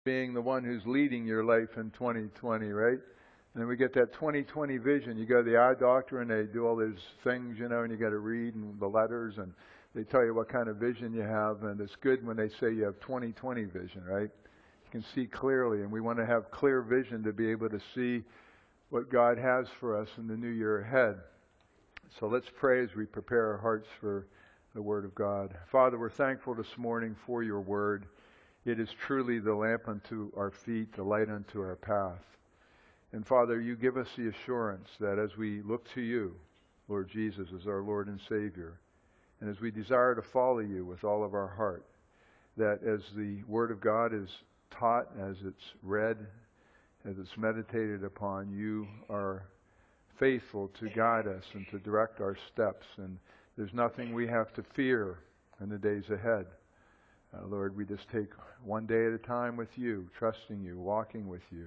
being the one who's leading your life in 2020, right? And then we get that 2020 vision. You go to the eye doctor and they do all those things, and you got to read and the letters and they tell you what kind of vision you have. And it's good when they say you have 2020 vision, right? You can see clearly, and we want to have clear vision to be able to see what God has for us in the new year ahead. So let's pray as we prepare our hearts for the Word of God. Father, we're thankful this morning for your Word. It is truly the lamp unto our feet, the light unto our path. And Father, you give us the assurance that as we look to you, Lord Jesus, as our Lord and Savior, and as we desire to follow you with all of our heart, that as the Word of God is taught, as it's read, as it's meditated upon, you are faithful to guide us and to direct our steps. And there's nothing we have to fear in the days ahead. Lord, we just take one day at a time with you, trusting you, walking with you,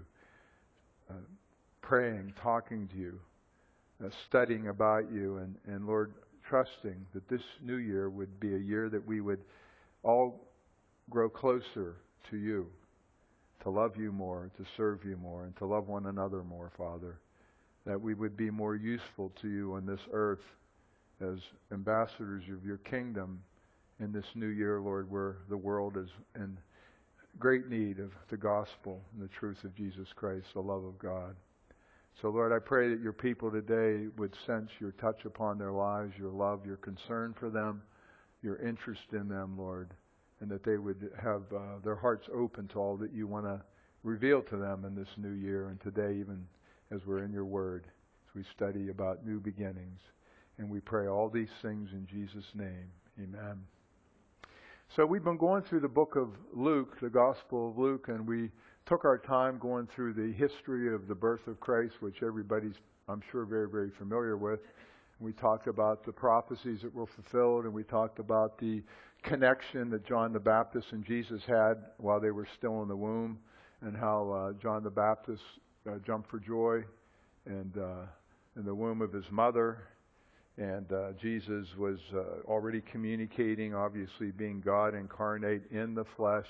praying, talking to you, studying about you, and Lord, trusting that this new year would be a year that we would all grow closer to you, to love you more, to serve you more, and to love one another more, Father. That we would be more useful to you on this earth as ambassadors of your kingdom in this new year, Lord, where the world is in great need of the gospel and the truth of Jesus Christ, the love of God. So, Lord, I pray that your people today would sense your touch upon their lives, your love, your concern for them, your interest in them, Lord, and that they would have their hearts open to all that you want to reveal to them in this new year and today, even as we're in your word, as we study about new beginnings. And we pray all these things in Jesus' name. Amen. So we've been going through the book of Luke, the Gospel of Luke, and we took our time going through the history of the birth of Christ, which everybody's, I'm sure, very, very familiar with. We talked about the prophecies that were fulfilled, and we talked about the connection that John the Baptist and Jesus had while they were still in the womb, and how John the Baptist jumped for joy and in the womb of his mother. And Jesus was already communicating, obviously being God incarnate in the flesh,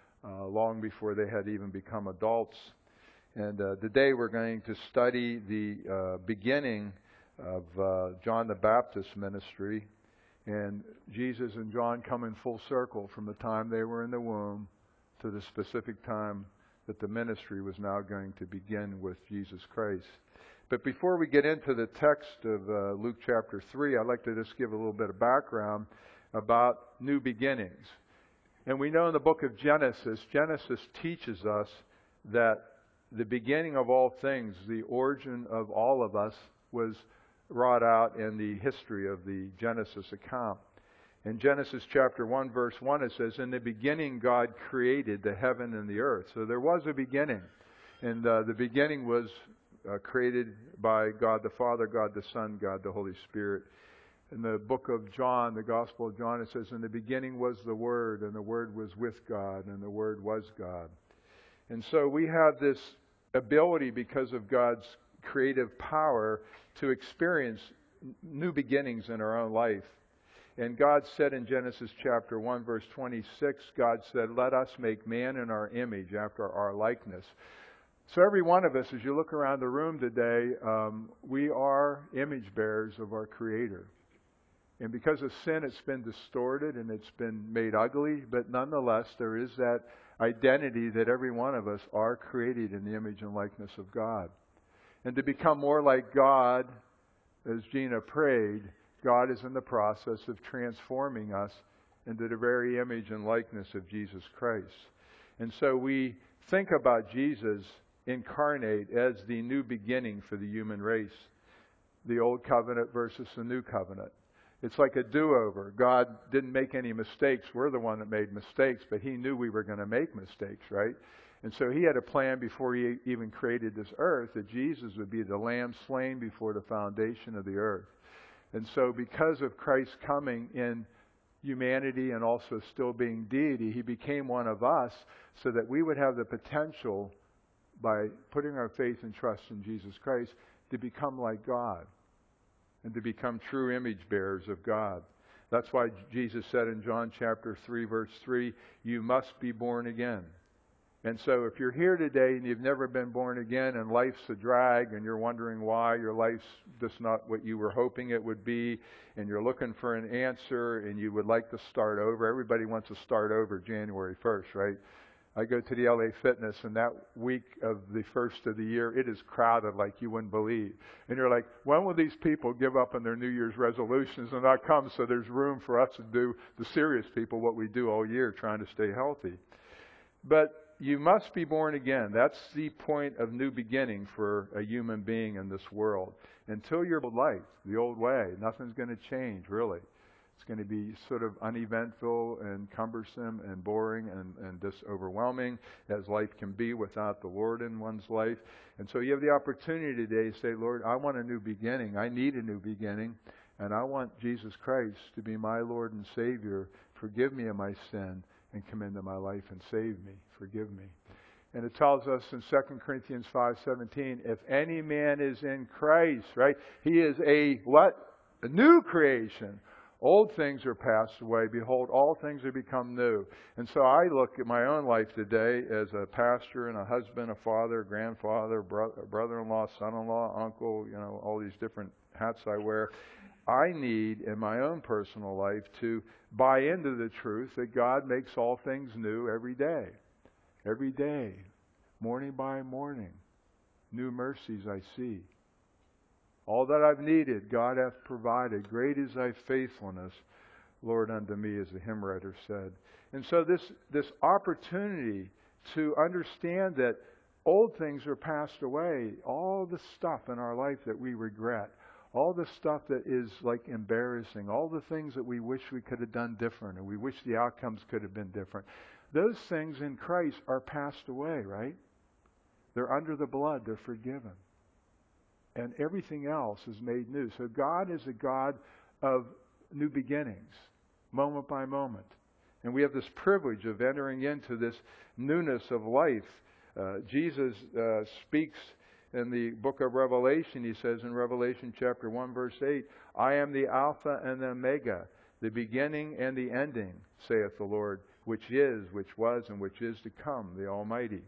long before they had even become adults. And today we're going to study the beginning of John the Baptist's ministry. And Jesus and John come in full circle from the time they were in the womb to the specific time that the ministry was now going to begin with Jesus Christ. But before we get into the text of Luke chapter 3, I'd like to just give a little bit of background about new beginnings. And we know in the book of Genesis teaches us that the beginning of all things, the origin of all of us, was wrought out in the history of the Genesis account. In Genesis chapter 1, verse 1, it says, "In the beginning God created the heaven and the earth." So there was a beginning. And the beginning was created by God the Father, God the Son, God the Holy Spirit. In the book of John, the Gospel of John, it says, "In the beginning was the Word, and the Word was with God, and the Word was God." And so we have this ability, because of God's creative power, to experience new beginnings in our own life. And God said in Genesis chapter 1, verse 26, God said, "Let us make man in our image, after our likeness." So every one of us, as you look around the room today, we are image bearers of our Creator. And because of sin, it's been distorted and it's been made ugly. But nonetheless, there is that identity that every one of us are created in the image and likeness of God. And to become more like God, as Gina prayed, God is in the process of transforming us into the very image and likeness of Jesus Christ. And so we think about Jesus incarnate as the new beginning for the human race. The old covenant versus the new covenant. It's like a do-over. God didn't make any mistakes. We're the one that made mistakes, but He knew we were going to make mistakes, right? And so He had a plan before He even created this earth that Jesus would be the lamb slain before the foundation of the earth. And so because of Christ coming in humanity and also still being deity, He became one of us so that we would have the potential, by putting our faith and trust in Jesus Christ, to become like God and to become true image bearers of God. That's why Jesus said in John chapter 3, verse 3, "You must be born again." And so if you're here today and you've never been born again and life's a drag and you're wondering why your life's just not what you were hoping it would be, and you're looking for an answer and you would like to start over. Everybody wants to start over January 1st, right? I go to the LA Fitness, and that week of the first of the year, it is crowded like you wouldn't believe. And you're like, when will these people give up on their New Year's resolutions and not come so there's room for us to do, the serious people, what we do all year trying to stay healthy? But you must be born again. That's the point of new beginning for a human being in this world. Until you're life, the old way, nothing's going to change, really. It's going to be sort of uneventful and cumbersome and boring and just overwhelming, as life can be without the Lord in one's life. And so you have the opportunity today to say, Lord, I want a new beginning. I need a new beginning. And I want Jesus Christ to be my Lord and Savior. Forgive me of my sin and come into my life and save me. Forgive me. And it tells us in 2 Corinthians 5:17, if any man is in Christ, right? He is a what? A new creation. Old things are passed away. Behold, all things are become new. And so I look at my own life today as a pastor and a husband, a father, a grandfather, brother-in-law, son-in-law, uncle, all these different hats I wear. I need in my own personal life to buy into the truth that God makes all things new every day. Every day, morning by morning, new mercies I see. All that I've needed, God hath provided. Great is thy faithfulness, Lord, unto me, as the hymn writer said. And so this opportunity to understand that old things are passed away, all the stuff in our life that we regret, all the stuff that is like embarrassing, all the things that we wish we could have done different, and we wish the outcomes could have been different. Those things in Christ are passed away, right? They're under the blood. They're forgiven. And everything else is made new. So God is a God of new beginnings, moment by moment. And we have this privilege of entering into this newness of life. Jesus speaks in the book of Revelation. He says in Revelation chapter 1, verse 8, I am the Alpha and the Omega, the beginning and the ending, saith the Lord, which is, which was, and which is to come, the Almighty.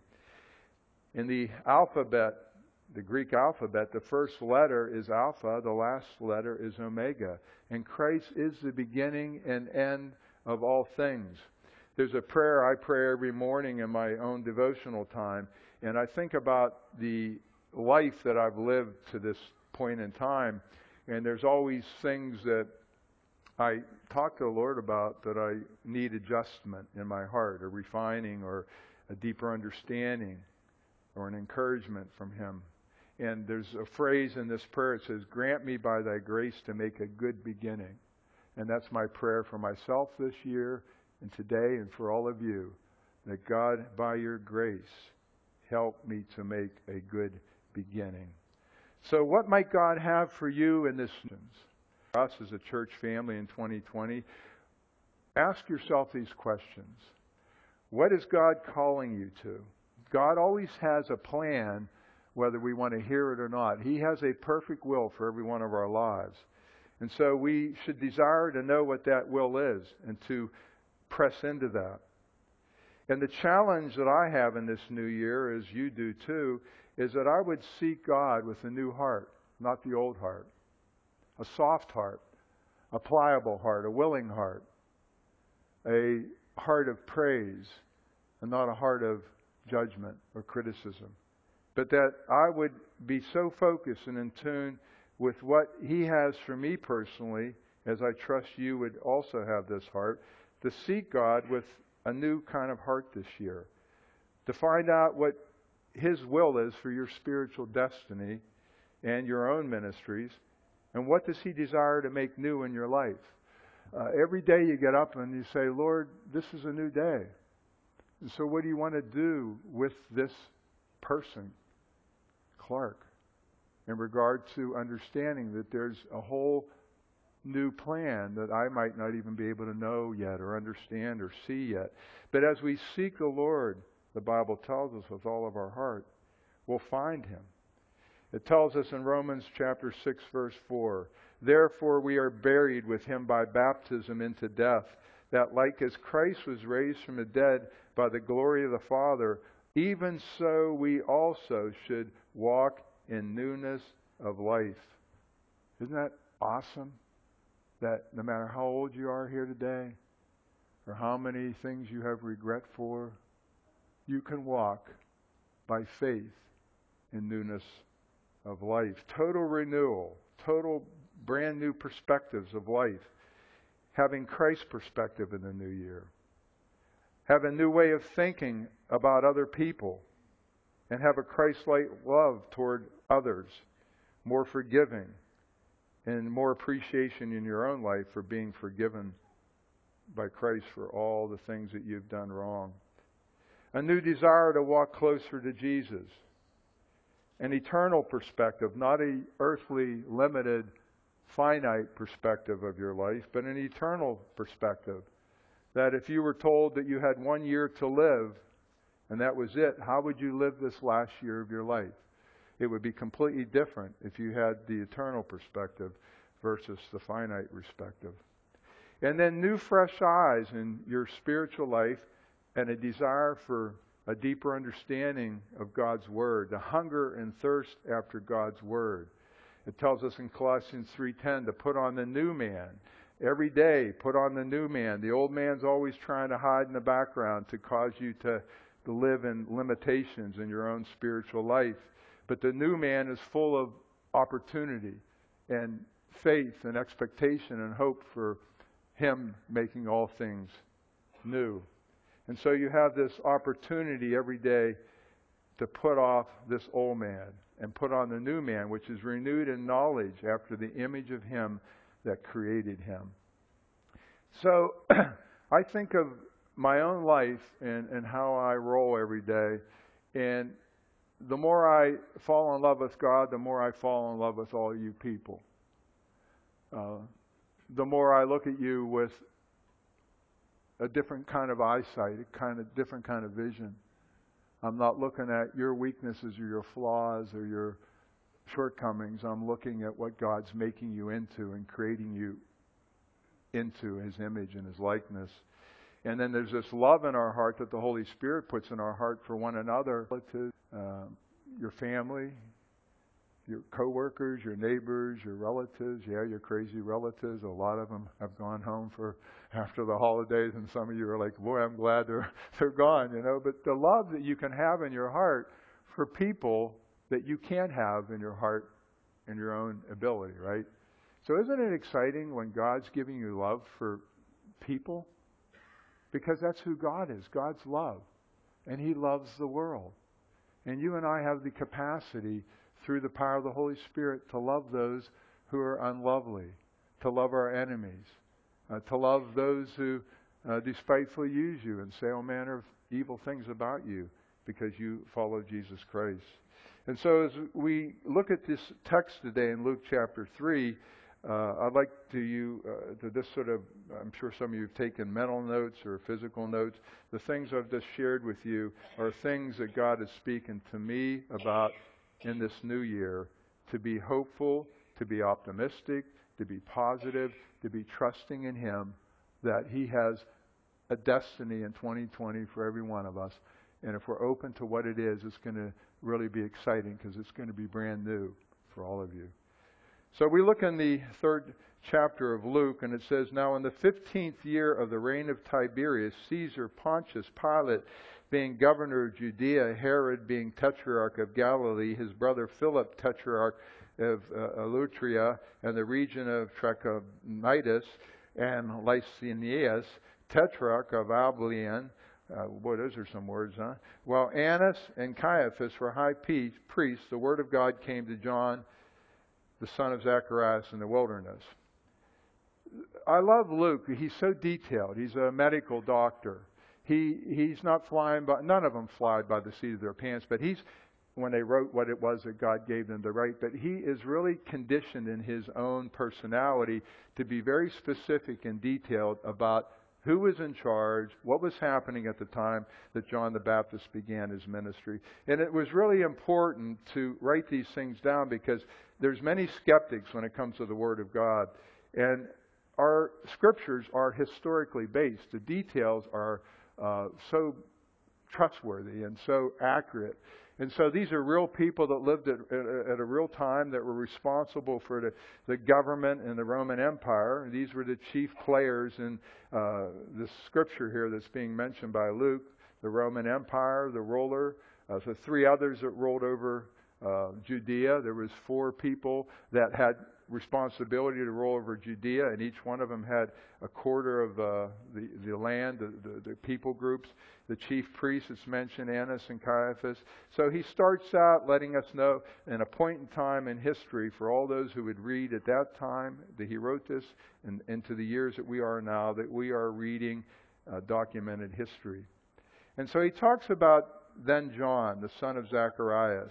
In the alphabet, the Greek alphabet, the first letter is Alpha, the last letter is Omega. And Christ is the beginning and end of all things. There's a prayer I pray every morning in my own devotional time, and I think about the life that I've lived to this point in time, and there's always things that I talk to the Lord about that I need adjustment in my heart, or refining, or a deeper understanding, or an encouragement from Him. And there's a phrase in this prayer, it says, grant me by thy grace to make a good beginning. And that's my prayer for myself this year and today and for all of you, that God, by your grace, help me to make a good beginning. So what might God have for you in this? Us as a church family in 2020, ask yourself these questions. What is God calling you to? God always has a plan, whether we want to hear it or not. He has a perfect will for every one of our lives. And so we should desire to know what that will is and to press into that. And the challenge that I have in this new year, as you do too, is that I would seek God with a new heart, not the old heart. A soft heart, a pliable heart, a willing heart, a heart of praise, and not a heart of judgment or criticism. But that I would be so focused and in tune with what He has for me personally, as I trust you would also have this heart, to seek God with a new kind of heart this year. To find out what His will is for your spiritual destiny and your own ministries. And what does He desire to make new in your life? Every day you get up and you say, Lord, this is a new day. And so what do you want to do with this person, Clark, in regard to understanding that there's a whole new plan that I might not even be able to know yet or understand or see yet. But as we seek the Lord, the Bible tells us with all of our heart, we'll find Him. It tells us in Romans chapter 6, verse 4, therefore we are buried with Him by baptism into death, that like as Christ was raised from the dead by the glory of the Father, even so we also should walk in newness of life. Isn't that awesome? That no matter how old you are here today, or how many things you have regret for, you can walk by faith in newness of life. Total renewal, total brand new perspectives of life. Having Christ's perspective in the new year. Have a new way of thinking about other people. And have a Christ-like love toward others. More forgiving. And more appreciation in your own life for being forgiven by Christ for all the things that you've done wrong. A new desire to walk closer to Jesus. An eternal perspective, not an earthly, limited, finite perspective of your life, but an eternal perspective. That if you were told that you had 1 year to live, and that was it, how would you live this last year of your life? It would be completely different if you had the eternal perspective versus the finite perspective. And then new fresh eyes in your spiritual life and a desire for a deeper understanding of God's Word, the hunger and thirst after God's Word. It tells us in Colossians 3:10 to put on the new man. Every day, put on the new man. The old man's always trying to hide in the background to cause you to live in limitations in your own spiritual life. But the new man is full of opportunity and faith and expectation and hope for Him making all things new. And so you have this opportunity every day to put off this old man and put on the new man, which is renewed in knowledge after the image of Him that created him. So I think of my own life and how I roll every day. And the more I fall in love with God, the more I fall in love with all you people. The more I look at you with a different kind of eyesight, a different kind of vision. I'm not looking at your weaknesses or your flaws or your shortcomings. I'm looking at what God's making you into and creating you into His image and His likeness. And then there's this love in our heart that the Holy Spirit puts in our heart for one another, to your family, your coworkers, your neighbors, your relatives. Yeah, your crazy relatives. A lot of them have gone home for after the holidays, and some of you are like, boy, I'm glad they're gone, you know. But the love that you can have in your heart for people that you can't have in your heart in your own ability, right? So isn't it exciting when God's giving you love for people? Because that's who God is. God's love. And He loves the world. And you and I have the capacity through the power of the Holy Spirit to love those who are unlovely, to love our enemies, to love those who despitefully use you and say all manner of evil things about you because you follow Jesus Christ. And so as we look at this text today in Luke chapter 3, I'd like to just sort of, I'm sure some of you have taken mental notes or physical notes. The things I've just shared with you are things that God is speaking to me about in this new year, to be hopeful, to be optimistic, to be positive, to be trusting in Him that He has a destiny in 2020 for every one of us. And if we're open to what it is, it's going to really be exciting because it's going to be brand new for all of you. So we look in the 3rd chapter of Luke, and it says, Now in the 15th year of the reign of Tiberius, Caesar, Pontius Pilate being governor of Judea, Herod being tetrarch of Galilee, his brother Philip tetrarch of Eleuteria, and the region of Trachonitis, and Lysanias, tetrarch of Abilene. Boy, those are some words, huh? While Annas and Caiaphas were high priests, the word of God came to John, the son of Zacharias, in the wilderness. I love Luke. He's so detailed. He's a medical doctor. He's not flying by, none of them fly by the seat of their pants, but when they wrote what it was that God gave them to write, but he is really conditioned in his own personality to be very specific and detailed about who was in charge, what was happening at the time that John the Baptist began his ministry. And it was really important to write these things down because there's many skeptics when it comes to the Word of God. And our scriptures are historically based. The details are so trustworthy and so accurate. And so these are real people that lived at a real time, that were responsible for the government and the Roman Empire. These were the chief players in the scripture here that's being mentioned by Luke. The Roman Empire, the ruler, so 3 others that ruled over Judea. There was 4 people that had responsibility to rule over Judea, and each one of them had a quarter of the land, the people groups. The chief priests, it's mentioned, Annas and Caiaphas. So he starts out letting us know in a point in time in history, for all those who would read at that time that he wrote this, and into the years that we are now, that we are reading documented history. And so he talks about then John, the son of Zacharias.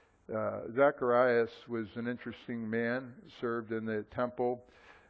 Zacharias was an interesting man, served in the temple.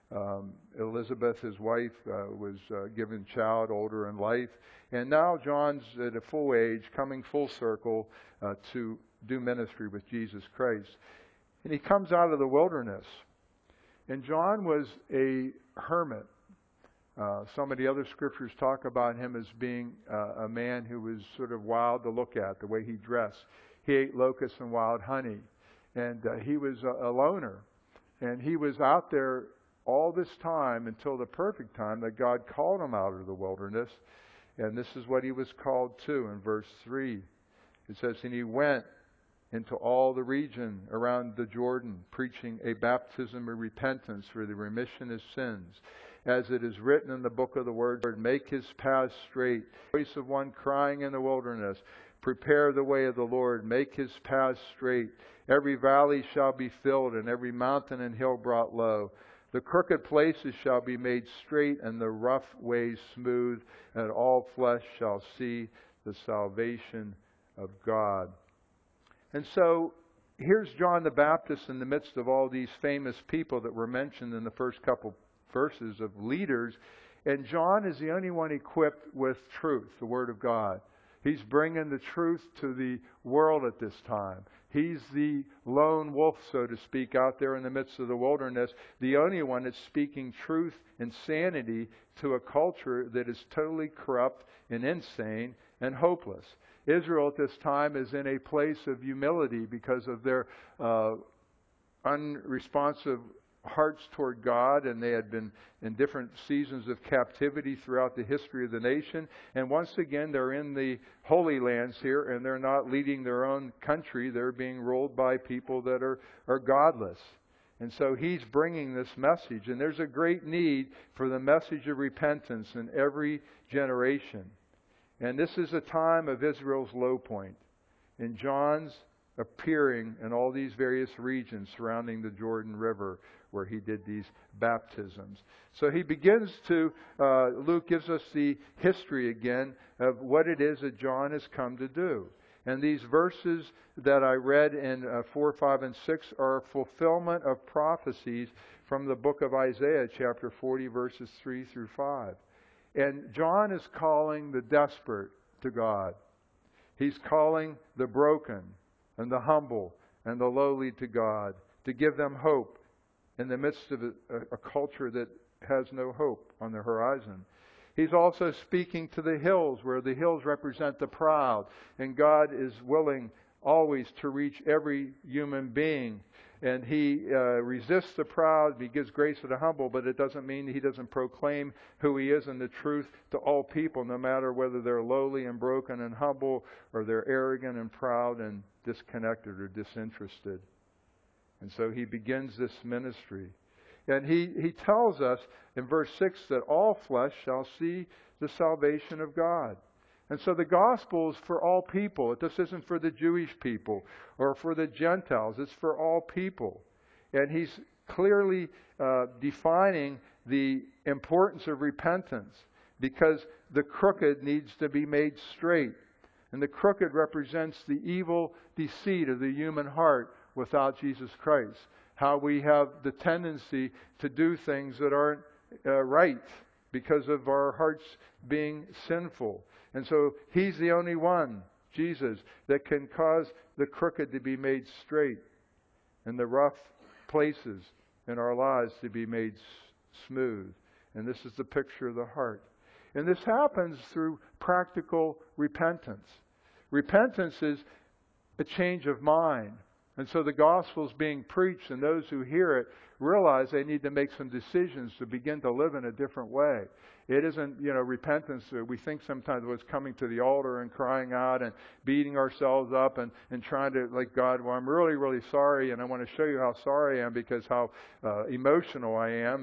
Elizabeth, his wife, was given child, older in life. And now John's at a full age, coming full circle to do ministry with Jesus Christ. And he comes out of the wilderness. And John was a hermit. Some of the other scriptures talk about him as being a man who was sort of wild to look at, the way he dressed. He ate locusts and wild honey. And he was a loner. And he was out there all this time until the perfect time that God called him out of the wilderness. And this is what he was called to in verse 3. It says, and he went into all the region around the Jordan, preaching a baptism of repentance for the remission of sins. As it is written in the book of the Word, make his path straight. Voice of one crying in the wilderness, prepare the way of the Lord, make his path straight. Every valley shall be filled, and every mountain and hill brought low. The crooked places shall be made straight, and the rough ways smooth, and all flesh shall see the salvation of God. And so, here's John the Baptist in the midst of all these famous people that were mentioned in the first couple verses of leaders. And John is the only one equipped with truth, the Word of God. He's bringing the truth to the world at this time. He's the lone wolf, so to speak, out there in the midst of the wilderness. The only one that's speaking truth and sanity to a culture that is totally corrupt and insane and hopeless. Israel at this time is in a place of humility because of their unresponsive hearts toward God, and they had been in different seasons of captivity throughout the history of the nation. And once again, they're in the Holy Lands here, and they're not leading their own country. They're being ruled by people that are godless. And so he's bringing this message, and there's a great need for the message of repentance in every generation. And this is a time of Israel's low point. In John's appearing in all these various regions surrounding the Jordan River, where he did these baptisms. So he begins to, Luke gives us the history again of what it is that John has come to do. And these verses that I read in 4, 5, and 6 are a fulfillment of prophecies from the book of Isaiah, chapter 40, verses 3 through 5. And John is calling the desperate to God. He's calling the broken and the humble and the lowly to God, to give them hope in the midst of a culture that has no hope on the horizon. He's also speaking to the hills, where the hills represent the proud, and God is willing always to reach every human being. And he resists the proud, he gives grace to the humble, but it doesn't mean he doesn't proclaim who he is and the truth to all people, no matter whether they're lowly and broken and humble, or they're arrogant and proud and disconnected or disinterested. And so he begins this ministry. And he tells us in verse 6 that all flesh shall see the salvation of God. And so the gospel is for all people. This isn't for the Jewish people or for the Gentiles. It's for all people. And he's clearly defining the importance of repentance, because the crooked needs to be made straight. And the crooked represents the evil deceit of the human heart without Jesus Christ. How we have the tendency to do things that aren't right because of our hearts being sinful. And so he's the only one, Jesus, that can cause the crooked to be made straight and the rough places in our lives to be made smooth. And this is the picture of the heart. And this happens through practical repentance. Repentance is a change of mind. And so the gospel's being preached, and those who hear it realize they need to make some decisions to begin to live in a different way. It isn't, repentance. We think sometimes it was coming to the altar and crying out and beating ourselves up and trying to, like, God, well, I'm really, really sorry, and I want to show you how sorry I am because how emotional I am,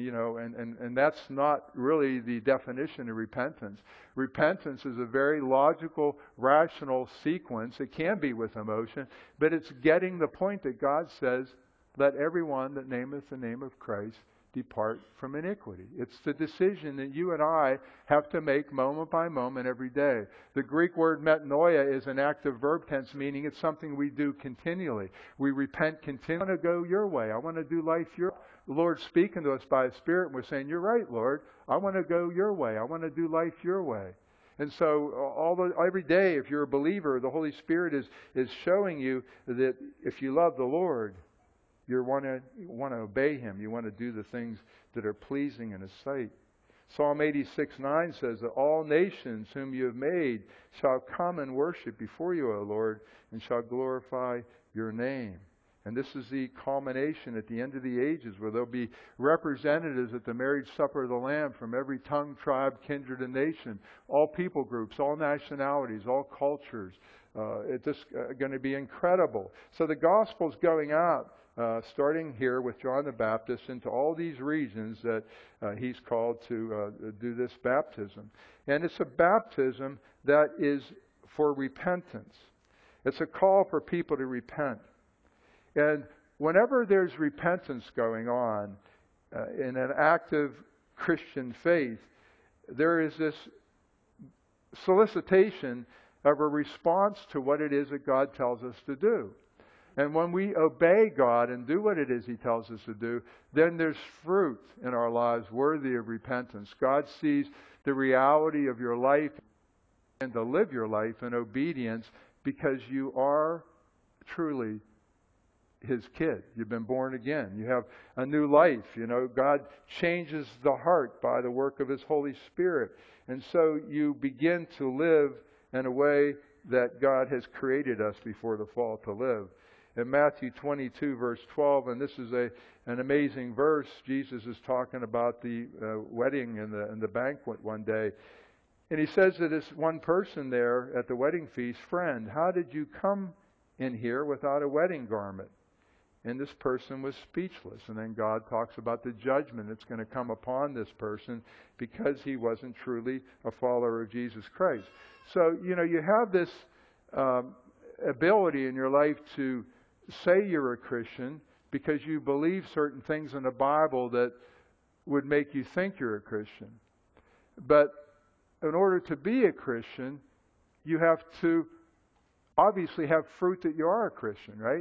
and that's not really the definition of repentance. Repentance is a very logical, rational sequence. It can be with emotion, but it's getting the point that God says, let everyone that nameth the name of Christ depart from iniquity. It's the decision that you and I have to make moment by moment every day. The Greek word metanoia is an active verb tense, meaning it's something we do continually. We repent continually. I want to go your way. I want to do life your way. The Lord's speaking to us by His Spirit, and we're saying, you're right, Lord. I want to go your way. I want to do life your way. And so every day, if you're a believer, the Holy Spirit is showing you that if you love the Lord, you want to obey Him. You want to do the things that are pleasing in His sight. Psalm 86:9 says that all nations whom you have made shall come and worship before you, O Lord, and shall glorify your name. And this is the culmination at the end of the ages, where there'll be representatives at the marriage supper of the Lamb from every tongue, tribe, kindred, and nation, all people groups, all nationalities, all cultures. It's just going to be incredible. So the gospel's going out. Starting here with John the Baptist into all these regions that he's called to do this baptism. And it's a baptism that is for repentance. It's a call for people to repent. And whenever there's repentance going on in an active Christian faith, there is this solicitation of a response to what it is that God tells us to do. And when we obey God and do what it is He tells us to do, then there's fruit in our lives worthy of repentance. God sees the reality of your life and to live your life in obedience because you are truly His kid. You've been born again. You have a new life. God changes the heart by the work of His Holy Spirit. And so you begin to live in a way that God has created us before the fall to live. In Matthew 22, verse 12, and this is an amazing verse. Jesus is talking about the wedding and the banquet one day. And He says to this one person there at the wedding feast, friend, how did you come in here without a wedding garment? And this person was speechless. And then God talks about the judgment that's going to come upon this person because he wasn't truly a follower of Jesus Christ. So, you have this ability in your life to say you're a Christian because you believe certain things in the Bible that would make you think you're a Christian. But in order to be a Christian, you have to obviously have fruit that you are a Christian, right?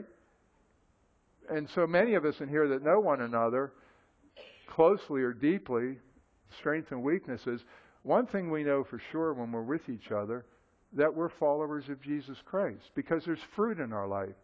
And so many of us in here that know one another closely or deeply, strengths and weaknesses, one thing we know for sure when we're with each other, that we're followers of Jesus Christ because there's fruit in our life.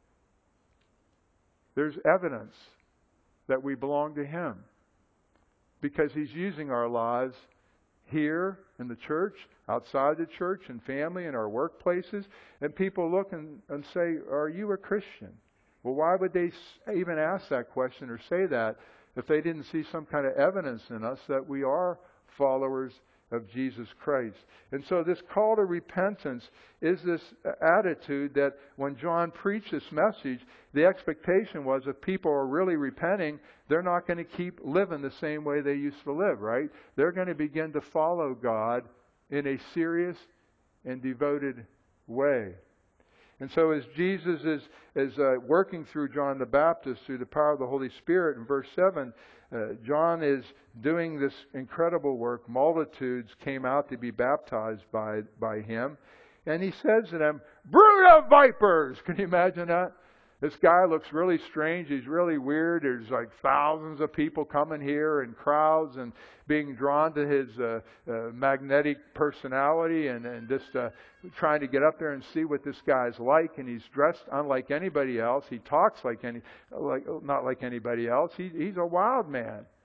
There's evidence that we belong to Him because He's using our lives here in the church, outside the church, in family, in our workplaces. And people look and say, are you a Christian? Well, why would they even ask that question or say that if they didn't see some kind of evidence in us that we are followers of Jesus Christ? And so this call to repentance is this attitude that when John preached this message, the expectation was if people are really repenting, they're not going to keep living the same way they used to live, right? They're going to begin to follow God in a serious and devoted way. And so as Jesus is working through John the Baptist through the power of the Holy Spirit, in verse 7, John is doing this incredible work. Multitudes came out to be baptized by him. And he says to them, brood of vipers! Can you imagine that? This guy looks really strange. He's really weird. There's like thousands of people coming here and crowds and being drawn to his magnetic personality and just trying to get up there and see what this guy's like. And he's dressed unlike anybody else. He talks not like anybody else. He's a wild man.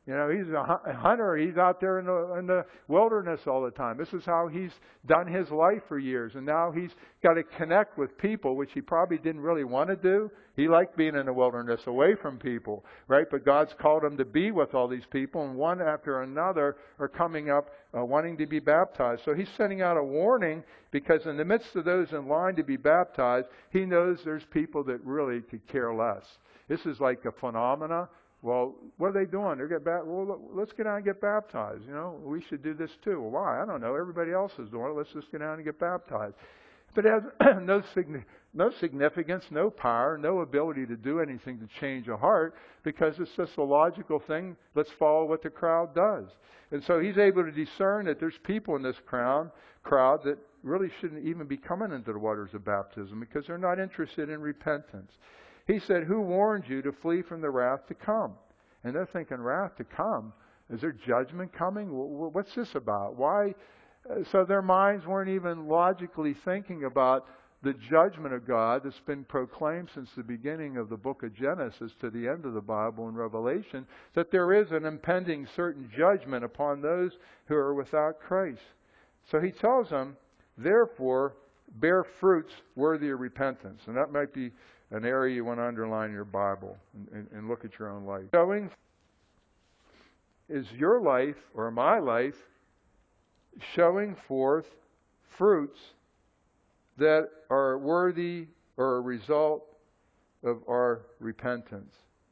You know, he's a hunter. He's out there in the wilderness all the time. This is how he's done his life for years. And now he's got to connect with people, which he probably didn't really want to do. He liked being in the wilderness, away from people, right? But God's called him to be with all these people, and one after another are coming up wanting to be baptized. So he's sending out a warning, because in the midst of those in line to be baptized, he knows there's people that really could care less. This is like a phenomena. Well, what are they doing? They're getting well, let's get out and get baptized. You know, we should do this too. Well, why? I don't know. Everybody else is doing it. Let's just get out and get baptized. But it has no significance, no power, no ability to do anything to change a heart, because it's just a logical thing. Let's follow what the crowd does. And so he's able to discern that there's people in this crowd that really shouldn't even be coming into the waters of baptism, because they're not interested in repentance. He said, who warned you to flee from the wrath to come? And they're thinking, wrath to come? Is there judgment coming? What's this about? Why? So their minds weren't even logically thinking about the judgment of God that's been proclaimed since the beginning of the book of Genesis to the end of the Bible in Revelation, that there is an impending certain judgment upon those who are without Christ. So he tells them, therefore, bear fruits worthy of repentance. And that might be an area you want to underline in your Bible and look at your own life. Showing, is your life or my life showing forth fruits that are worthy or a result of our repentance?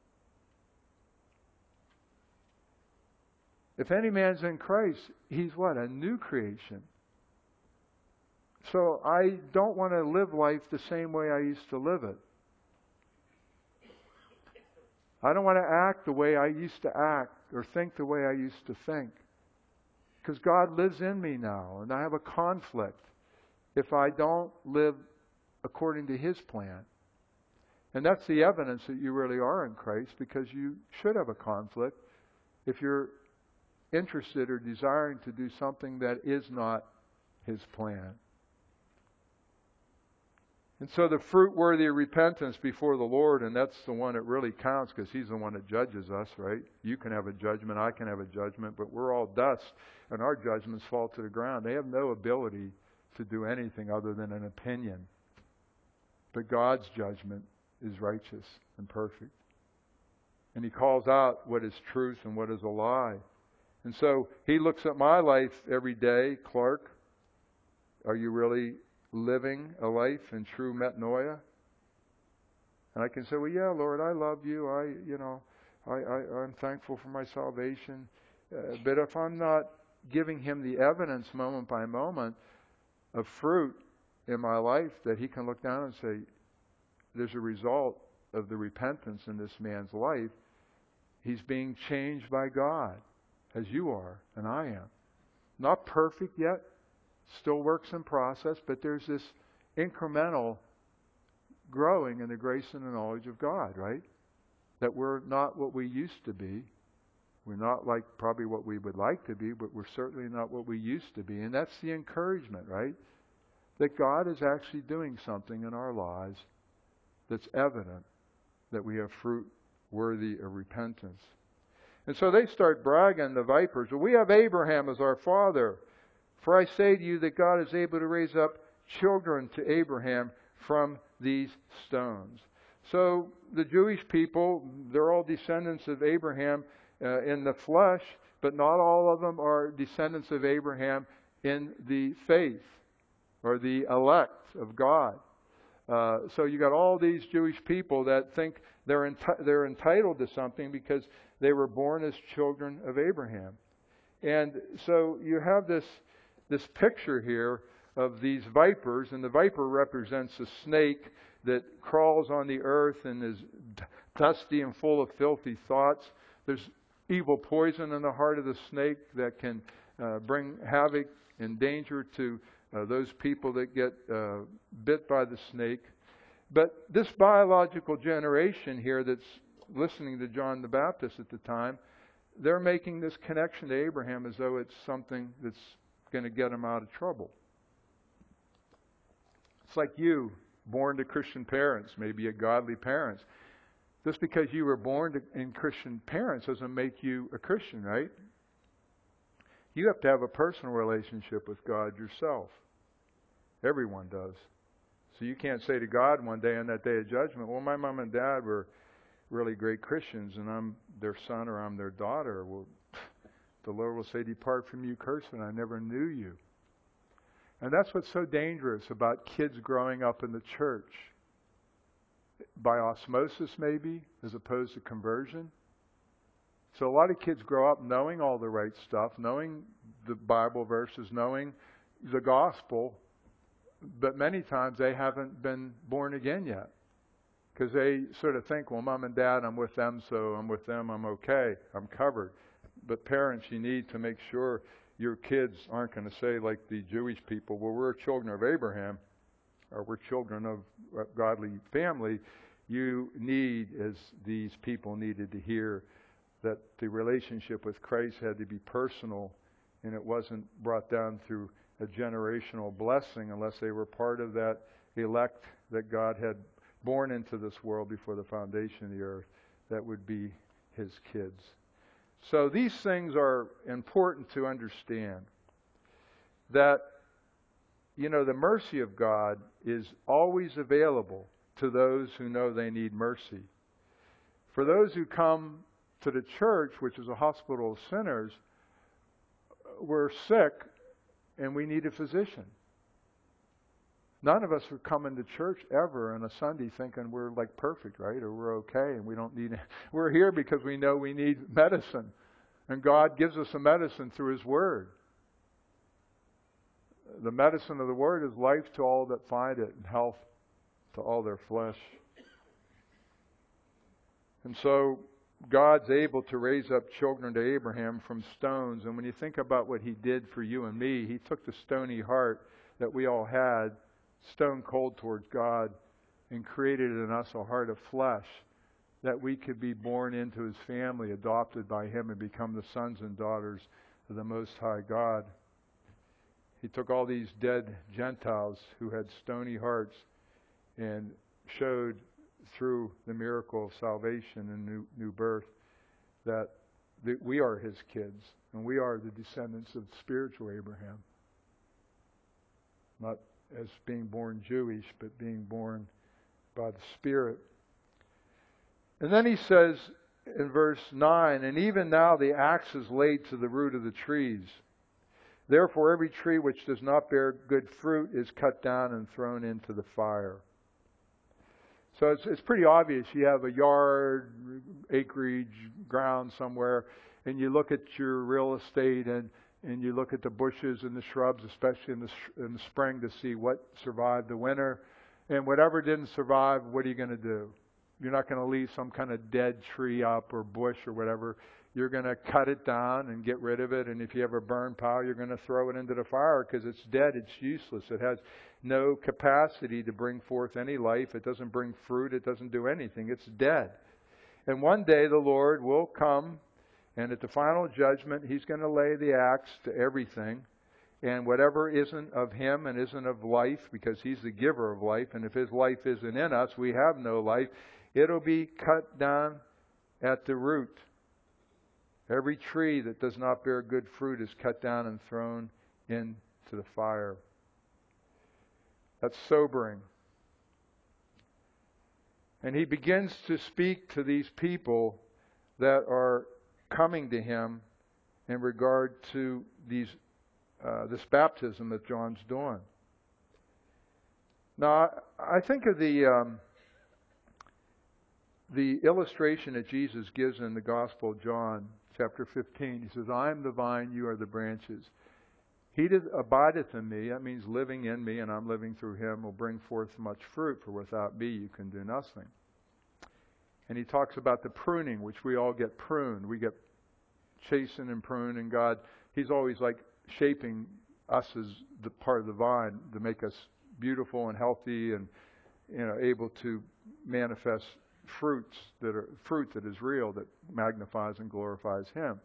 If any man's in Christ, he's what? A new creation. So I don't want to live life the same way I used to live it. I don't want to act the way I used to act or think the way I used to think. Because God lives in me now, and I have a conflict if I don't live according to His plan. And that's the evidence that you really are in Christ, because you should have a conflict if you're interested or desiring to do something that is not His plan. And so the fruit worthy of repentance before the Lord, and that's the one that really counts, because He's the one that judges us, right? You can have a judgment, I can have a judgment, but we're all dust, and our judgments fall to the ground. They have no ability to do anything other than an opinion. But God's judgment is righteous and perfect. And He calls out what is truth and what is a lie. And so He looks at my life every day. Clark, are you really living a life in true metanoia? And I can say, well, yeah, Lord, I love you. I'm thankful for my salvation. But if I'm not giving Him the evidence moment by moment of fruit in my life that He can look down and say, there's a result of the repentance in this man's life. He's being changed by God, as you are and I am. Not perfect yet. Still works in process, but there's this incremental growing in the grace and the knowledge of God, right? That we're not what we used to be. We're not like probably what we would like to be, but we're certainly not what we used to be. And that's the encouragement, right? That God is actually doing something in our lives that's evident that we have fruit worthy of repentance. And so they start bragging, the vipers. Well, we have Abraham as our father. For I say to you that God is able to raise up children to Abraham from these stones. So the Jewish people, they're all descendants of Abraham in the flesh, but not all of them are descendants of Abraham in the faith or the elect of God. So you got all these Jewish people that think they're entitled to something because they were born as children of Abraham. And so you have this picture here of these vipers, and the viper represents a snake that crawls on the earth and is dusty and full of filthy thoughts. There's evil poison in the heart of the snake that can bring havoc and danger to those people that get bit by the snake. But this biological generation here that's listening to John the Baptist at the time, they're making this connection to Abraham as though it's something that's going to get them out of trouble. It's like you, born to Christian parents, maybe a godly parents. Just because you were born in Christian parents doesn't make you a Christian, right? You have to have a personal relationship with God yourself. Everyone does. So you can't say to God one day on that day of judgment, well, my mom and dad were really great Christians and I'm their son or I'm their daughter. Well, the Lord will say, depart from you, cursed, and I never knew you. And that's what's so dangerous about kids growing up in the church. By osmosis, maybe, as opposed to conversion. So a lot of kids grow up knowing all the right stuff, knowing the Bible verses, knowing the gospel, but many times they haven't been born again yet. Because they sort of think, well, mom and dad, I'm with them, so I'm with them, I'm okay, I'm covered. But parents, you need to make sure your kids aren't going to say like the Jewish people, well, we're children of Abraham, or we're children of a godly family. You need, as these people needed to hear, that the relationship with Christ had to be personal, and it wasn't brought down through a generational blessing unless they were part of that elect that God had born into this world before the foundation of the earth. That would be His kids. So these things are important to understand. That, you know, the mercy of God is always available to those who know they need mercy. For those who come to the church, which is a hospital of sinners, we're sick and we need a physician. None of us are coming to church ever on a Sunday thinking we're like perfect, right? Or we're okay and we don't need it. We're here because we know we need medicine. And God gives us a medicine through His Word. The medicine of the Word is life to all that find it and health to all their flesh. And so God's able to raise up children to Abraham from stones. And when you think about what He did for you and me, He took the stony heart that we all had, stone cold towards God, and created in us a heart of flesh that we could be born into His family, adopted by Him, and become the sons and daughters of the Most High God. He took all these dead Gentiles who had stony hearts and showed through the miracle of salvation and new birth that we are His kids and we are the descendants of spiritual Abraham. Not as being born Jewish, but being born by the Spirit. And then he says in verse 9, and even now the axe is laid to the root of the trees. Therefore every tree which does not bear good fruit is cut down and thrown into the fire. So it's pretty obvious. You have a yard, acreage, ground somewhere, and you look at your real estate and you look at the bushes and the shrubs, especially in the spring, to see what survived the winter. And whatever didn't survive, what are you going to do? You're not going to leave some kind of dead tree up or bush or whatever. You're going to cut it down and get rid of it. And if you have a burn pile, you're going to throw it into the fire because it's dead. It's useless. It has no capacity to bring forth any life. It doesn't bring fruit. It doesn't do anything. It's dead. And one day the Lord will come, and at the final judgment, He's going to lay the axe to everything. And whatever isn't of Him and isn't of life, because He's the giver of life, and if His life isn't in us, we have no life, it'll be cut down at the root. Every tree that does not bear good fruit is cut down and thrown into the fire. That's sobering. And He begins to speak to these people that are coming to Him in regard to this baptism that John's doing. Now, I think of the illustration that Jesus gives in the Gospel of John, chapter 15. He says, I am the vine, you are the branches. He that abideth in me, that means living in me and I'm living through Him, will bring forth much fruit, for without me you can do nothing. And He talks about the pruning, which we all get pruned. We get chastened and pruned, and God, He's always like shaping us as the part of the vine to make us beautiful and healthy and, able to manifest fruit that is real, that magnifies and glorifies Him.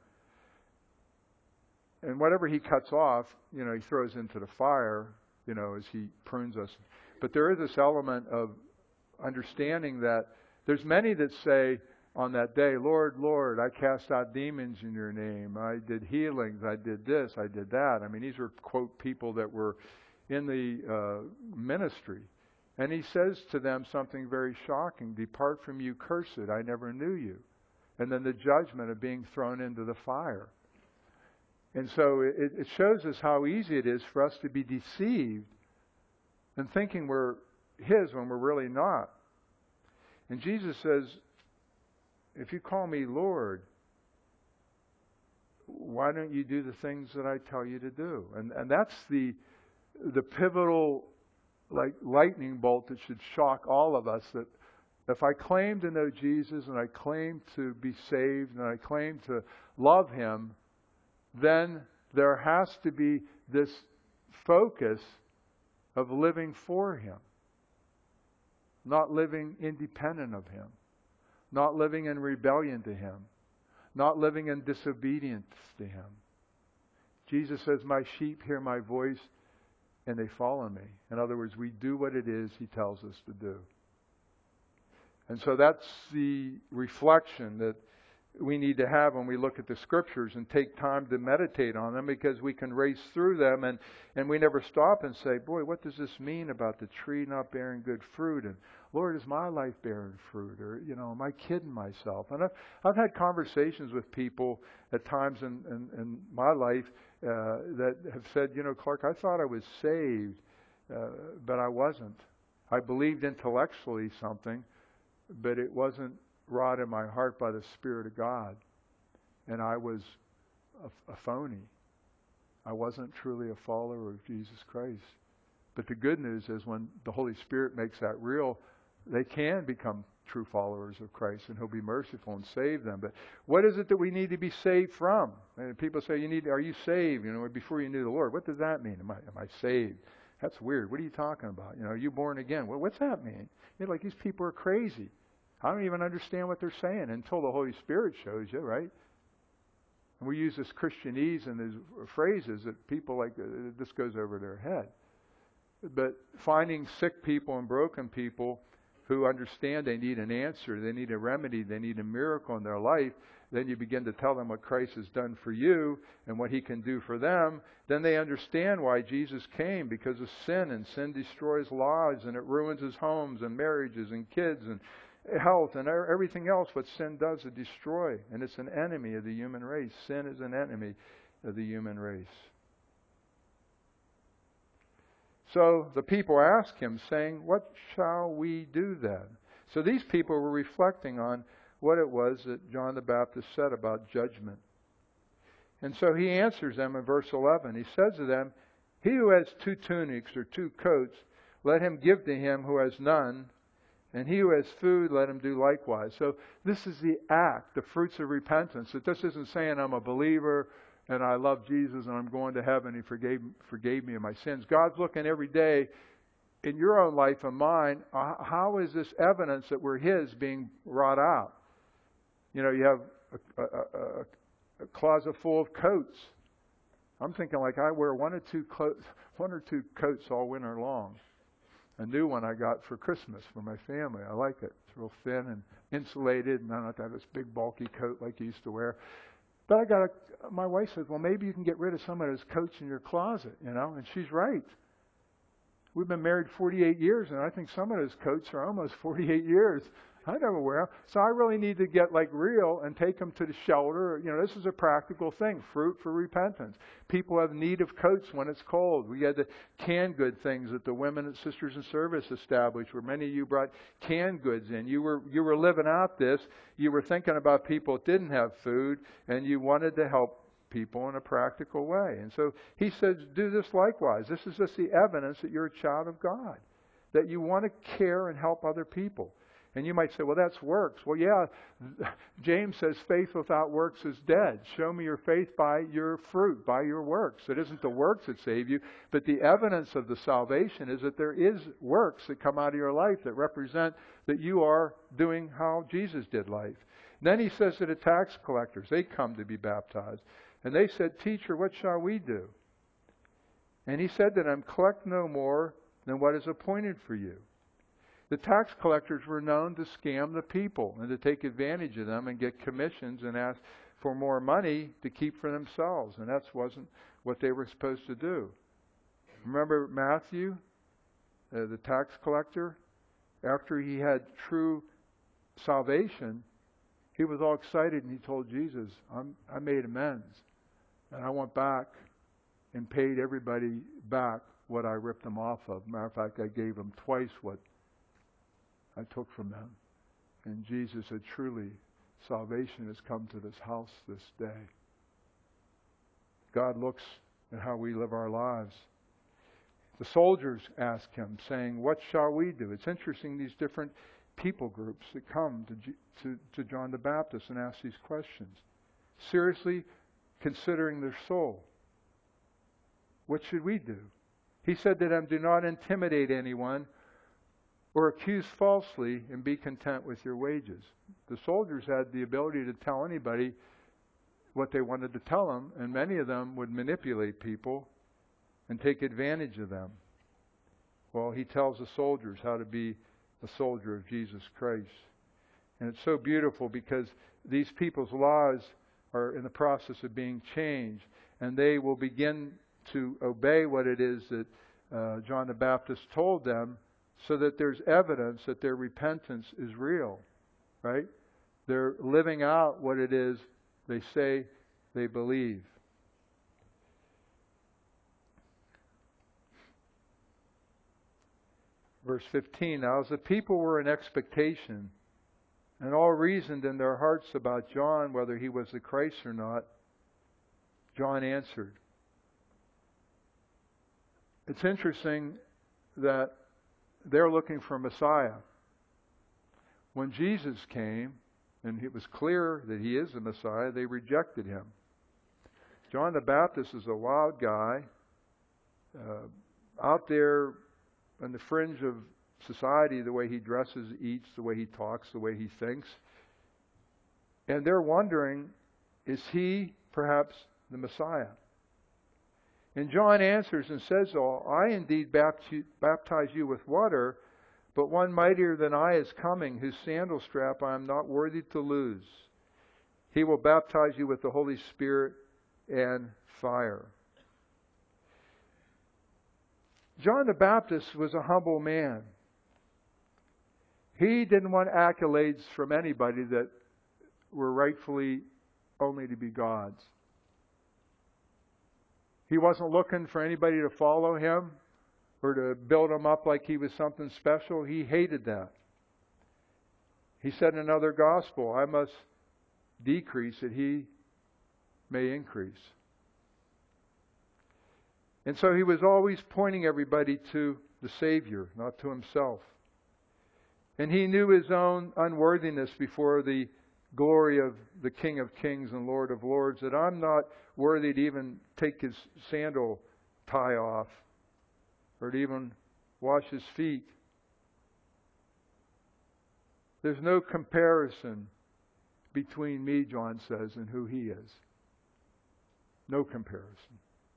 And whatever He cuts off, He throws into the fire, as He prunes us. But there is this element of understanding that There's many that say on that day, Lord, Lord, I cast out demons in your name. I did healings. I did this. I did that. I mean, these were, quote, people that were in the ministry. And he says to them something very shocking. Depart from you, cursed. I never knew you. And then the judgment of being thrown into the fire. And so it shows us how easy it is for us to be deceived and thinking we're His when we're really not. And Jesus says, if you call me Lord, why don't you do the things that I tell you to do? And that's the pivotal, like lightning bolt that should shock all of us, that if I claim to know Jesus and I claim to be saved and I claim to love Him, then there has to be this focus of living for Him, not living independent of Him, not living in rebellion to Him, not living in disobedience to Him. Jesus says, my sheep hear my voice and they follow me. In other words, we do what it is He tells us to do. And so that's the reflection that we need to have when we look at the Scriptures and take time to meditate on them, because we can race through them and we never stop and say, boy, what does this mean about the tree not bearing good fruit? And Lord, is my life bearing fruit? Or, am I kidding myself? And I've had conversations with people at times in my life that have said, Clark, I thought I was saved, but I wasn't. I believed intellectually something, but it wasn't wrought in my heart by the Spirit of God. And I was a phony. I wasn't truly a follower of Jesus Christ. But the good news is when the Holy Spirit makes that real, they can become true followers of Christ, and He'll be merciful and save them. But what is it that we need to be saved from? And people say, are you saved? Before you knew the Lord. What does that mean? Am I saved? That's weird. What are you talking about? Are you born again? What's that mean? Like these people are crazy. I don't even understand what they're saying until the Holy Spirit shows you, right? And we use this Christianese and these phrases that people like, this goes over their head. But finding sick people and broken people who understand they need an answer, they need a remedy, they need a miracle in their life, then you begin to tell them what Christ has done for you and what He can do for them. Then they understand why Jesus came, because of sin, and sin destroys lives, and it ruins His homes and marriages and kids and health and everything else. What sin does, it destroys, and it's an enemy of the human race. Sin is an enemy of the human race. So the people ask Him, saying, what shall we do then? So these people were reflecting on what it was that John the Baptist said about judgment. And so He answers them in verse 11. He says to them, he who has 2 tunics or 2 coats, let him give to him who has none. And he who has food, let him do likewise. So this is the act, the fruits of repentance. That this isn't saying I'm a believer and I love Jesus and I'm going to heaven. He forgave me of my sins. God's looking every day in your own life and mine. How is this evidence that we're His being wrought out? You have a closet full of coats. I'm thinking like I wear one or two coats all winter long. A new one I got for Christmas for my family. I like it. It's real thin and insulated, and I don't have to have this big bulky coat like you used to wear. But my wife says, well, maybe you can get rid of some of those coats in your closet, and she's right. We've been married 48 years, and I think some of those coats are almost 48 years. I never wear them. So I really need to get real and take them to the shelter. This is a practical thing. Fruit for repentance. People have need of coats when it's cold. We had the canned good things that the women at Sisters in Service established, where many of you brought canned goods in. You were living out this. You were thinking about people that didn't have food, and you wanted to help people in a practical way. And so He says, do this likewise. This is just the evidence that you're a child of God, that you want to care and help other people. And you might say, well, that's works. Well, yeah, James says faith without works is dead. Show me your faith by your fruit, by your works. It isn't the works that save you, but the evidence of the salvation is that there is works that come out of your life that represent that you are doing how Jesus did life. And then He says to the tax collectors, they come to be baptized. And they said, Teacher, what shall we do? And He said to them, collect no more than what is appointed for you. The tax collectors were known to scam the people and to take advantage of them and get commissions and ask for more money to keep for themselves. And that wasn't what they were supposed to do. Remember Matthew, the tax collector? After he had true salvation, he was all excited and he told Jesus, I made amends. And I went back and paid everybody back what I ripped them off of. Matter of fact, I gave them twice what I took from them. And Jesus said, truly, salvation has come to this house this day. God looks at how we live our lives. The soldiers ask him, saying, what shall we do? It's interesting, these different people groups that come to John the Baptist and ask these questions. Seriously considering their soul. What should we do? He said to them, do not intimidate anyone or accuse falsely, and be content with your wages. The soldiers had the ability to tell anybody what they wanted to tell them, and many of them would manipulate people and take advantage of them. Well, he tells the soldiers how to be a soldier of Jesus Christ. And it's so beautiful because these people's lives are in the process of being changed, and they will begin to obey what it is that John the Baptist told them, so that there's evidence that their repentance is real, right? They're living out what it is they say they believe. Verse 15, now as the people were in expectation, and all reasoned in their hearts about John, whether he was the Christ or not, John answered. It's interesting that they're looking for Messiah. When Jesus came, and it was clear that he is the Messiah, they rejected him. John the Baptist is a wild guy, out there on the fringe of society, the way he dresses, eats, the way he talks, the way he thinks. And they're wondering, is he perhaps the Messiah? And John answers and says, oh, I indeed baptize you with water, but one mightier than I is coming, whose sandal strap I am not worthy to loose. He will baptize you with the Holy Spirit and fire. John the Baptist was a humble man. He didn't want accolades from anybody that were rightfully only to be God's. He wasn't looking for anybody to follow him or to build him up like he was something special. He hated that. He said in another gospel, I must decrease that he may increase. And so he was always pointing everybody to the Savior, not to himself. And he knew his own unworthiness before the glory of the King of Kings and Lord of Lords, that I'm not worthy to even take his sandal tie off or to even wash his feet. There's no comparison between me, John says, and who he is. No comparison.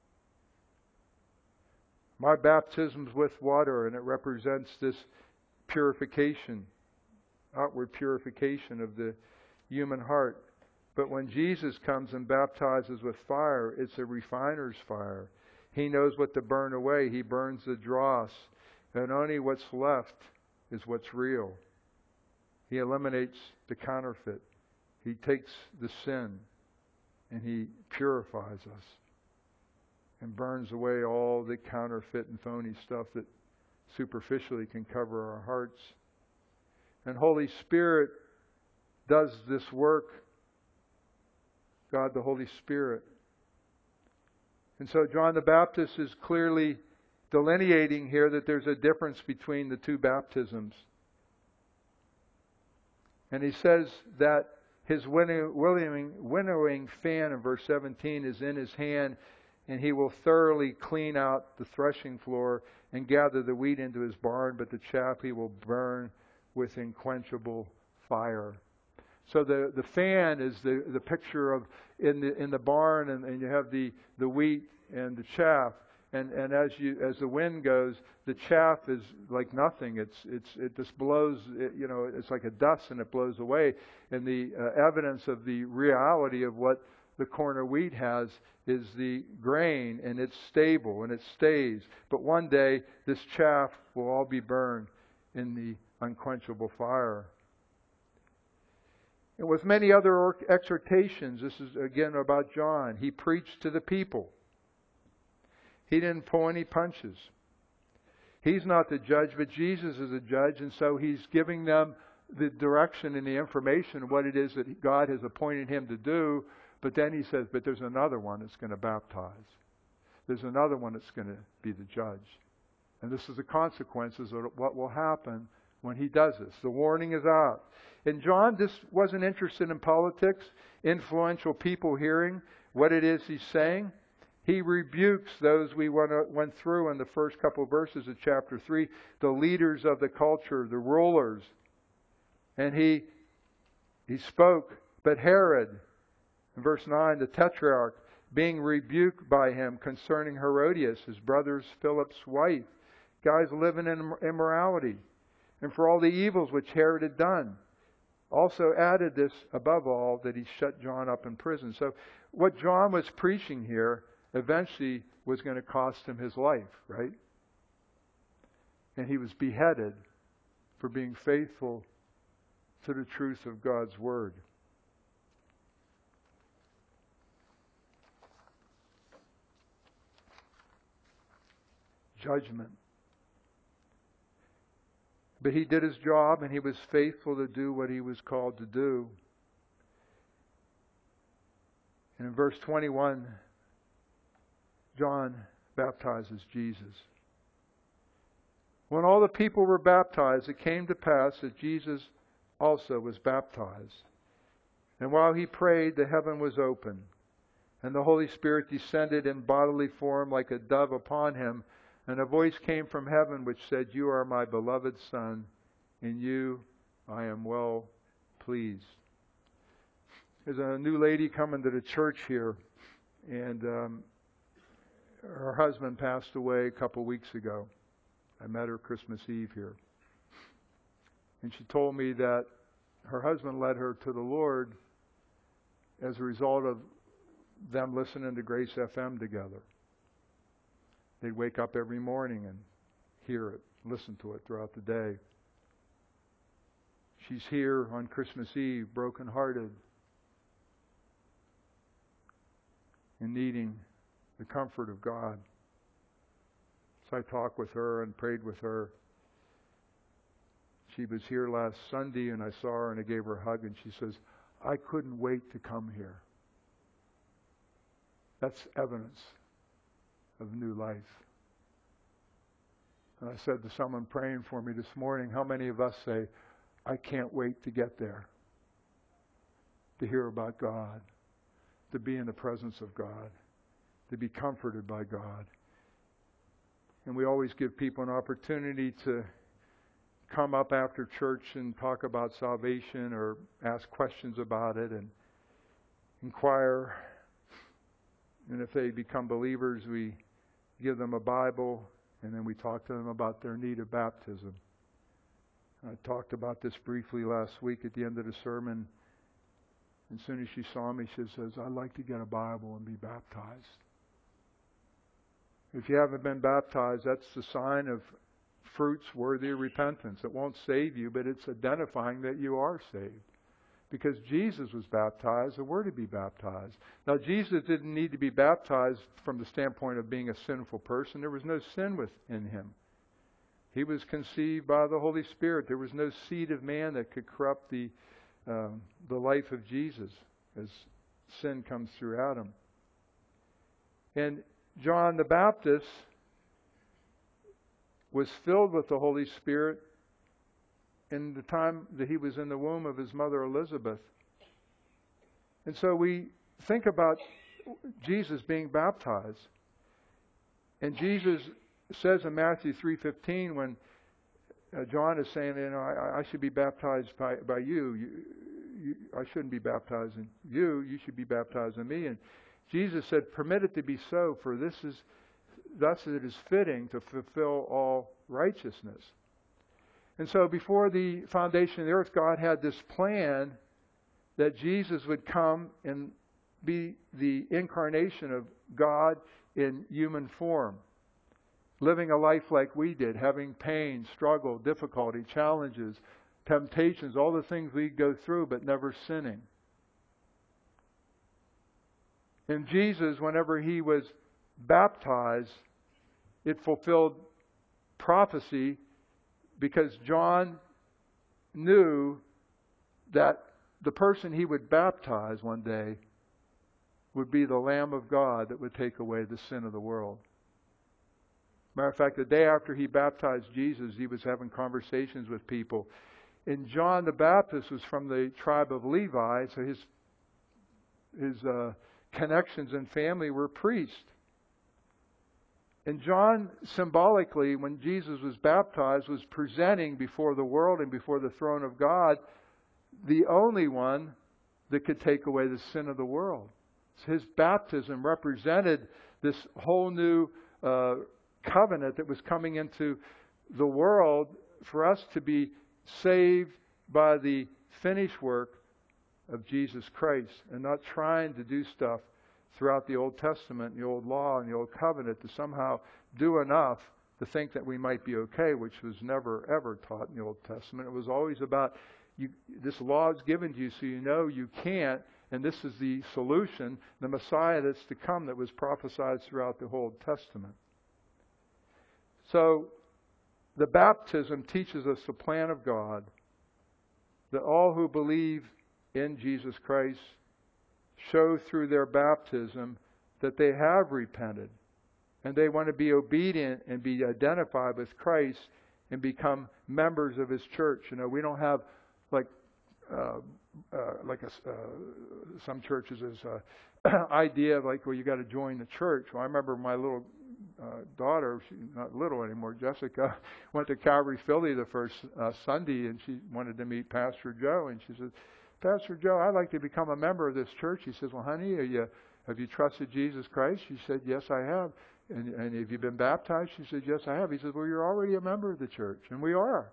My baptism's with water, and it represents this purification, outward purification of the human heart. But when Jesus comes and baptizes with fire, it's a refiner's fire. He knows what to burn away. He burns the dross, and only what's left is what's real. He eliminates the counterfeit. He takes the sin, and he purifies us and burns away all the counterfeit and phony stuff that superficially can cover our hearts. And Holy Spirit does this work. God the Holy Spirit. And so John the Baptist is clearly delineating here that there's a difference between the two baptisms. And he says that his winnowing fan in verse 17 is in his hand, and he will thoroughly clean out the threshing floor and gather the wheat into his barn, but the chaff he will burn with unquenchable fire. So the fan is the picture of in the barn, and you have the wheat and the chaff, And as the wind goes, the chaff is like nothing. It just blows. It's like a dust, and it blows away. And the evidence of the reality of what the corn of wheat has is the grain, and it's stable and it stays. But one day, this chaff will all be burned in the unquenchable fire. And with many other exhortations, this is again about John. He preached to the people. He didn't pull any punches. He's not the judge, but Jesus is a judge, and so He's giving them the direction and the information of what it is that God has appointed Him to do. But then He says, but there's another one that's going to baptize. There's another one that's going to be the judge. And this is the consequences of what will happen when He does this. The warning is out. And John just wasn't interested in politics, influential people hearing what it is he's saying. He rebukes those we went through in the first couple of verses of chapter 3, the leaders of the culture, the rulers. And he spoke, but Herod, in verse 9, the tetrarch, being rebuked by him concerning Herodias, his brother Philip's wife, guys living in immorality, and for all the evils which Herod had done. Also added this, above all, that he shut John up in prison. So what John was preaching here eventually was going to cost him his life, right? And he was beheaded for being faithful to the truth of God's Word. Judgment. But he did his job, and he was faithful to do what he was called to do. And in verse 21, John baptizes Jesus. When all the people were baptized, it came to pass that Jesus also was baptized. And while he prayed, the heaven was opened, and the Holy Spirit descended in bodily form like a dove upon him. And a voice came from heaven which said, "You are my beloved Son, in you I am well pleased." There's a new lady coming to the church here, and her husband passed away a couple weeks ago. I met her Christmas Eve here. And she told me that her husband led her to the Lord as a result of them listening to Grace FM together. They'd wake up every morning and hear it, listen to it throughout the day. She's here on Christmas Eve, brokenhearted and needing the comfort of God. So I talked with her and prayed with her. She was here last Sunday, and I saw her and I gave her a hug, and she says, "I couldn't wait to come here." That's evidence of new life. And I said to someone praying for me this morning, how many of us say, "I can't wait to get there, to hear about God, to be in the presence of God, to be comforted by God"? And we always give people an opportunity to come up after church and talk about salvation or ask questions about it and inquire. And if they become believers, we give them a Bible, and then we talk to them about their need of baptism. I talked about this briefly last week at the end of the sermon. As soon as she saw me, she says, "I'd like to get a Bible and be baptized." If you haven't been baptized, that's the sign of fruits worthy of repentance. It won't save you, but it's identifying that you are saved. Because Jesus was baptized, and we're to be baptized. Now, Jesus didn't need to be baptized from the standpoint of being a sinful person. There was no sin within him. He was conceived by the Holy Spirit. There was no seed of man that could corrupt the life of Jesus as sin comes through Adam. And John the Baptist was filled with the Holy Spirit in the time that he was in the womb of his mother Elizabeth. And so we think about Jesus being baptized. And Jesus says in Matthew 3:15, when John is saying, I should be baptized by you. I shouldn't be baptized in you. You should be baptized in me. And Jesus said, "Permit it to be so, for this is thus it is fitting to fulfill all righteousness. And so before the foundation of the earth, God had this plan that Jesus would come and be the incarnation of God in human form, living a life like we did, having pain, struggle, difficulty, challenges, temptations, all the things we go through, but never sinning. And Jesus, whenever he was baptized, it fulfilled prophecy, because John knew that the person he would baptize one day would be the Lamb of God that would take away the sin of the world. Matter of fact, the day after he baptized Jesus, he was having conversations with people. And John the Baptist was from the tribe of Levi, so his connections and family were priests. And John, symbolically, when Jesus was baptized, was presenting before the world and before the throne of God the only one that could take away the sin of the world. So his baptism represented this whole new covenant that was coming into the world for us to be saved by the finished work of Jesus Christ, and not trying to do stuff throughout the Old Testament, the Old Law, and the Old Covenant to somehow do enough to think that we might be okay, which was never, ever taught in the Old Testament. It was always about, this law is given to you so you know you can't, and this is the solution, the Messiah that's to come that was prophesied throughout the whole Testament. So, the baptism teaches us the plan of God, that all who believe in Jesus Christ show through their baptism that they have repented and they want to be obedient and be identified with Christ and become members of His church. You know, we don't have some churches as idea of like, well, you got to join the church. Well, I remember my little daughter, she's not little anymore, Jessica, went to Calvary Philly the first Sunday, and she wanted to meet Pastor Joe, and she said, Pastor Joe, I'd like to become a member of this church. He says, well, honey, have you trusted Jesus Christ? She said, yes, I have. And have you been baptized? She said, yes, I have. He says, well, you're already a member of the church. And we are.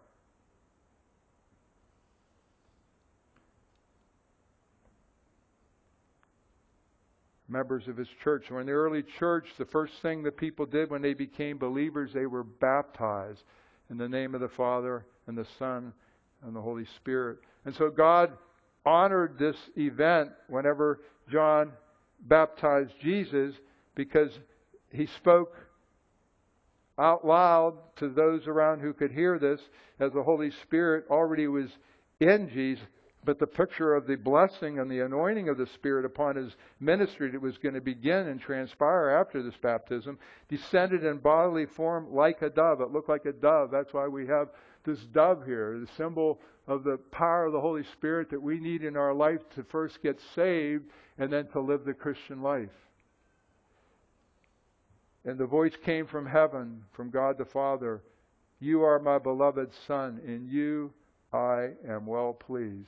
Members of His church. So in the early church, the first thing that people did when they became believers, they were baptized in the name of the Father and the Son and the Holy Spirit. And so God honored this event whenever John baptized Jesus, because he spoke out loud to those around who could hear this, as the Holy Spirit already was in Jesus. But the picture of the blessing and the anointing of the Spirit upon His ministry that was going to begin and transpire after this baptism descended in bodily form like a dove. It looked like a dove. That's why we have this dove here, the symbol of the power of the Holy Spirit that we need in our life to first get saved and then to live the Christian life. And the voice came from heaven, from God the Father, "You are my beloved Son, in you I am well pleased."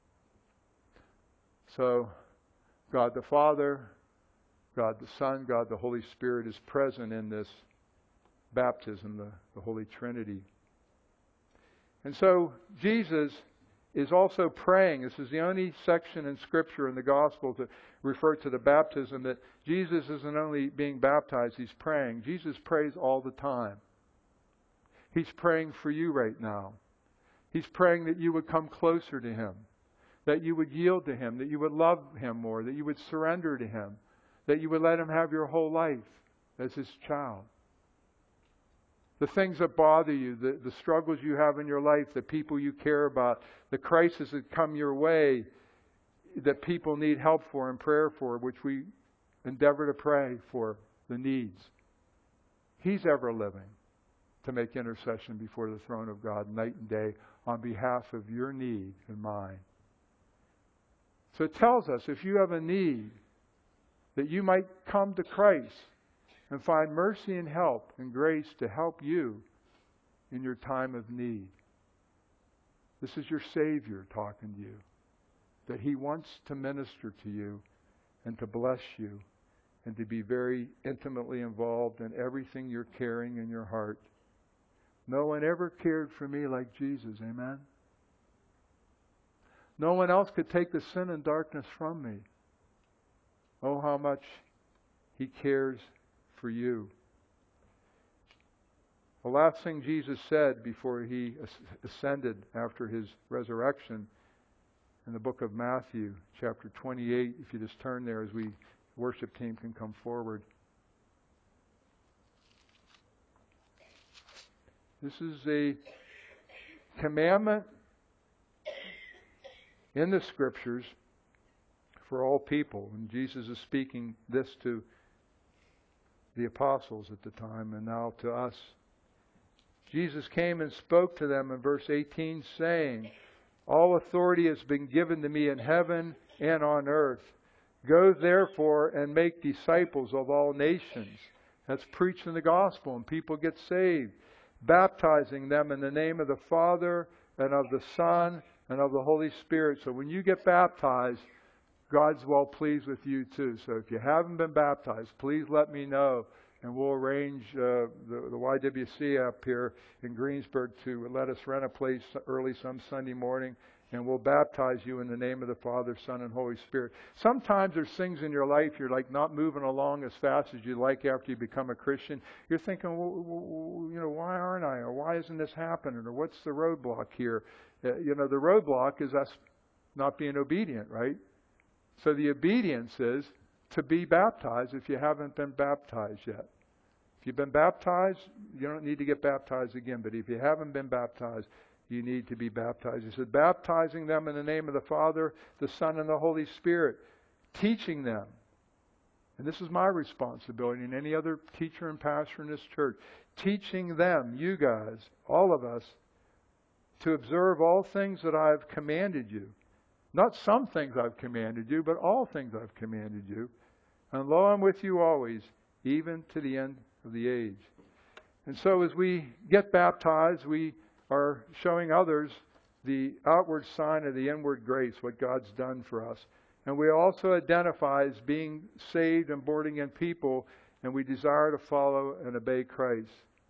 So, God the Father, God the Son, God the Holy Spirit is present in this baptism, the Holy Trinity. And so, Jesus is also praying. This is the only section in Scripture in the Gospel to refer to the baptism that Jesus isn't only being baptized, He's praying. Jesus prays all the time. He's praying for you right now. He's praying that you would come closer to Him, that you would yield to Him, that you would love Him more, that you would surrender to Him, that you would let Him have your whole life as His child. The things that bother you, the struggles you have in your life, the people you care about, the crises that come your way that people need help for and prayer for, which we endeavor to pray for, the needs. He's ever living to make intercession before the throne of God night and day on behalf of your need and mine. So it tells us, if you have a need, that you might come to Christ and find mercy and help and grace to help you in your time of need. This is your Savior talking to you, that He wants to minister to you and to bless you and to be very intimately involved in everything you're carrying in your heart. No one ever cared for me like Jesus. Amen? No one else could take the sin and darkness from me. Oh, how much He cares for you. The last thing Jesus said before He ascended after His resurrection in the book of Matthew, chapter 28, if you just turn there as worship team can come forward. This is a commandment in the Scriptures for all people. And Jesus is speaking this to the apostles at the time and now to us. Jesus came and spoke to them in verse 18, saying, all authority has been given to me in heaven and on earth. Go therefore and make disciples of all nations. That's preaching the gospel and people get saved. Baptizing them in the name of the Father and of the Son and of the Holy Spirit. So when you get baptized, God's well pleased with you too. So if you haven't been baptized, please let me know. And we'll arrange the YWC up here in Greensburg to let us rent a place early some Sunday morning. And we'll baptize you in the name of the Father, Son, and Holy Spirit. Sometimes there's things in your life you're like not moving along as fast as you like after you become a Christian. You're thinking, well, why aren't I? Or why isn't this happening? Or what's the roadblock here? The roadblock is us not being obedient, right? So the obedience is to be baptized if you haven't been baptized yet. If you've been baptized, you don't need to get baptized again. But if you haven't been baptized, you need to be baptized. He said, baptizing them in the name of the Father, the Son, and the Holy Spirit. Teaching them. And this is my responsibility and any other teacher and pastor in this church. Teaching them, you guys, all of us, to observe all things that I've commanded you. Not some things I've commanded you, but all things I've commanded you. And lo, I'm with you always, even to the end of the age. And so as we get baptized, we are showing others the outward sign of the inward grace, what God's done for us. And we also identify as being saved and born again people, and we desire to follow and obey Christ.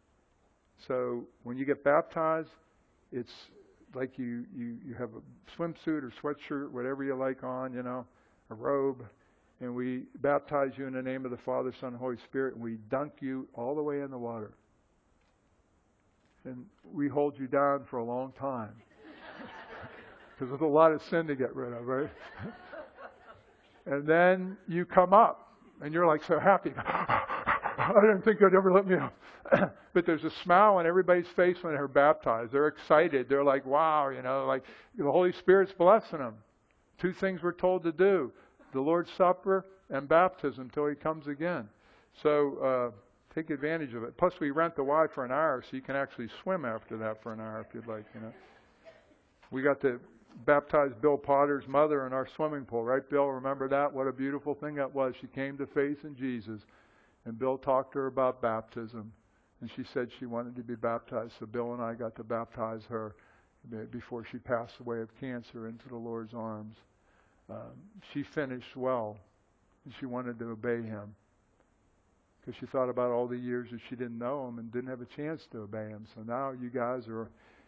So when you get baptized, it's like you have a swimsuit or sweatshirt, whatever you like on, a robe. And we baptize you in the name of the Father, Son, and Holy Spirit, and we dunk you all the way in the water. And we hold you down for a long time. Because there's a lot of sin to get rid of, right? And then you come up, and you're like so happy. I didn't think they'd ever let me out. But there's a smile on everybody's face when they're baptized. They're excited. They're like, wow, like the Holy Spirit's blessing them. Two things we're told to do. The Lord's Supper and baptism till He comes again. So take advantage of it. Plus we rent the Y for an hour so you can actually swim after that for an hour if you'd like. We got to baptize Bill Potter's mother in our swimming pool. Right, Bill? Remember that? What a beautiful thing that was. She came to faith in Jesus. And Bill talked to her about baptism. And she said she wanted to be baptized. So Bill and I got to baptize her before she passed away of cancer into the Lord's arms. She finished well. And she wanted to obey Him. Because she thought about all the years that she didn't know Him and didn't have a chance to obey Him. So now you guys are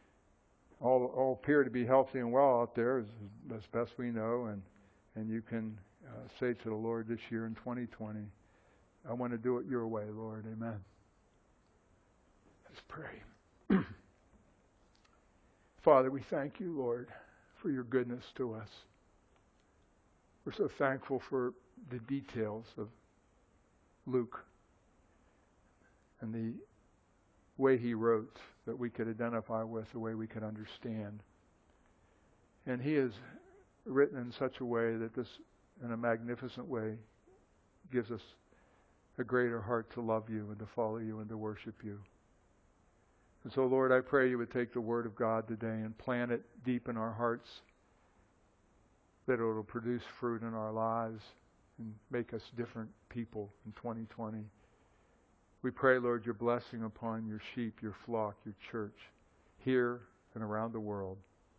all appear to be healthy and well out there as best we know. And you can say to the Lord this year in 2020, I want to do it your way, Lord. Amen. Let's pray. Father, we thank you, Lord, for your goodness to us. We're so thankful for the details of Luke and the way he wrote that we could identify with, the way we could understand. And he has written in such a way that this, in a magnificent way, gives us a greater heart to love you and to follow you and to worship you. And so, Lord, I pray you would take the Word of God today and plant it deep in our hearts, that it will produce fruit in our lives and make us different people in 2020. We pray, Lord, your blessing upon your sheep, your flock, your church, here and around the world.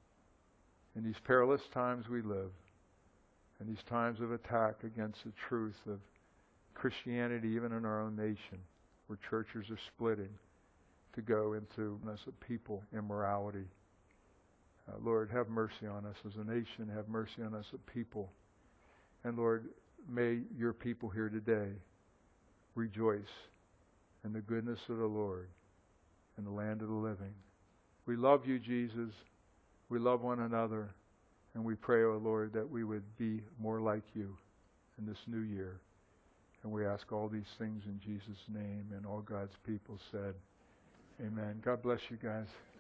In these perilous times we live, in these times of attack against the truth of Christianity, even in our own nation, where churches are splitting to go into people immorality. Lord, have mercy on us as a nation. Have mercy on us as a people. And Lord, may your people here today rejoice in the goodness of the Lord in the land of the living. We love you, Jesus. We love one another. And we pray, O Lord, that we would be more like you in this new year. And we ask all these things in Jesus' name. And all God's people said, amen. God bless you guys.